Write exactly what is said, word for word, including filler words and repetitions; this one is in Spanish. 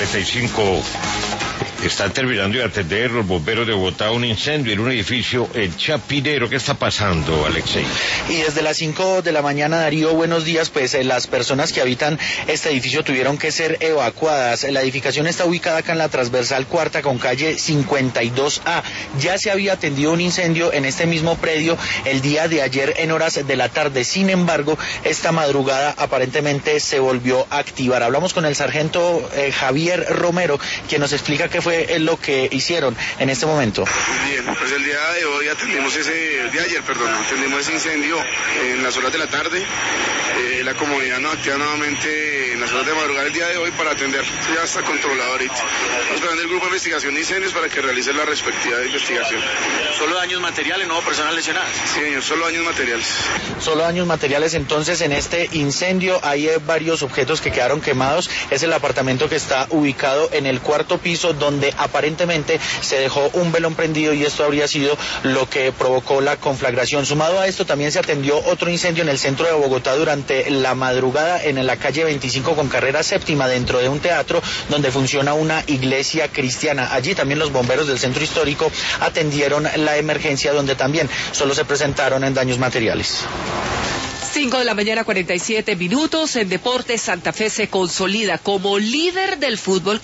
cuarenta y cinco. Están terminando de atender los bomberos de Bogotá un incendio en un edificio en Chapinero. ¿Qué está pasando, Alexei? Y desde las cinco de la mañana, Darío, buenos días, pues eh, las personas que habitan este edificio tuvieron que ser evacuadas. La edificación está ubicada acá en la transversal cuarta con calle cincuenta y dos A. Ya se había atendido un incendio en este mismo predio el día de ayer en horas de la tarde. Sin embargo, esta madrugada aparentemente se volvió a activar. Hablamos con el sargento eh, Javier Romero, quien nos explica qué fue lo que hicieron en este momento. Bien, pues el día de hoy atendimos ese, el día de ayer, perdón, atendimos ese incendio en las horas de la tarde. Eh, la comunidad nos activa nuevamente en las horas de madrugada el día de hoy para atender. Esto ya está controlado ahorita. Estamos esperando el grupo de investigación de incendios para que realice la respectiva investigación. ¿Solo daños materiales, no personas lesionadas? Sí, señor, solo daños materiales. Solo daños materiales, entonces en este incendio hay eh, varios objetos que quedaron quemados. Es el apartamento que está ubicado en el cuarto piso, donde aparentemente se dejó un velón prendido y esto habría sido lo que provocó la conflagración. Sumado a esto, también se atendió otro incendio en el centro de Bogotá durante la madrugada en la calle veinticinco con carrera séptima, dentro de un teatro donde funciona una iglesia cristiana. Allí también los bomberos del centro histórico atendieron la emergencia, donde también solo se presentaron en daños materiales. cinco de la mañana, cuarenta y siete minutos. En deportes, Santa Fe se consolida como líder del fútbol